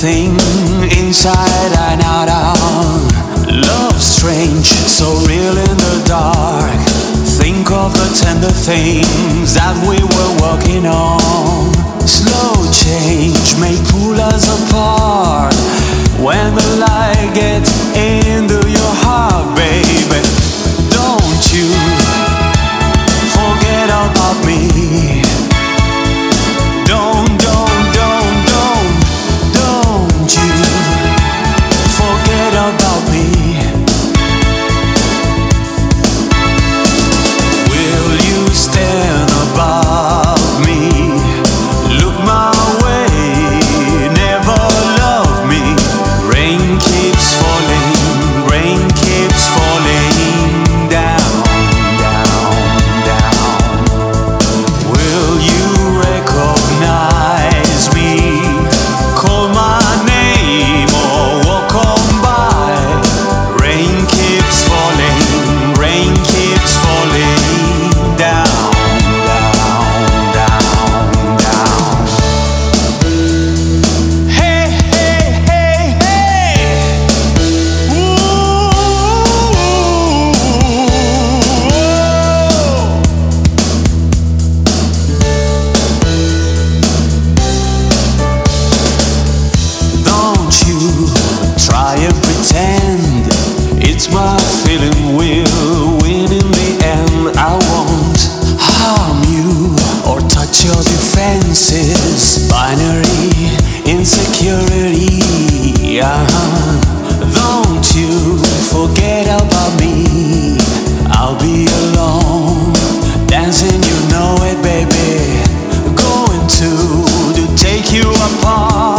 everything inside and out. Love strange, so real in the dark. Think of the tender things that we were working on. Slow change may pull us apart when the light gets into your heart, baby. Don't you forget about me. Don't you forget about me. Will you stand above me? Look my way, never love me. Rain keeps falling, rain keeps falling down, down, down. Will you recognize me? Call my name or walk on by. Rain keeps falling, rain keeps falling down, down, down, down. Hey, hey, hey, hey. Ooh. Don't you try and pretend it's my feeling will win in the end. I won't harm you or touch your defenses. Binary insecurity. Don't you forget about me. I'll be alone, dancing, you know it, baby. Going to take you apart.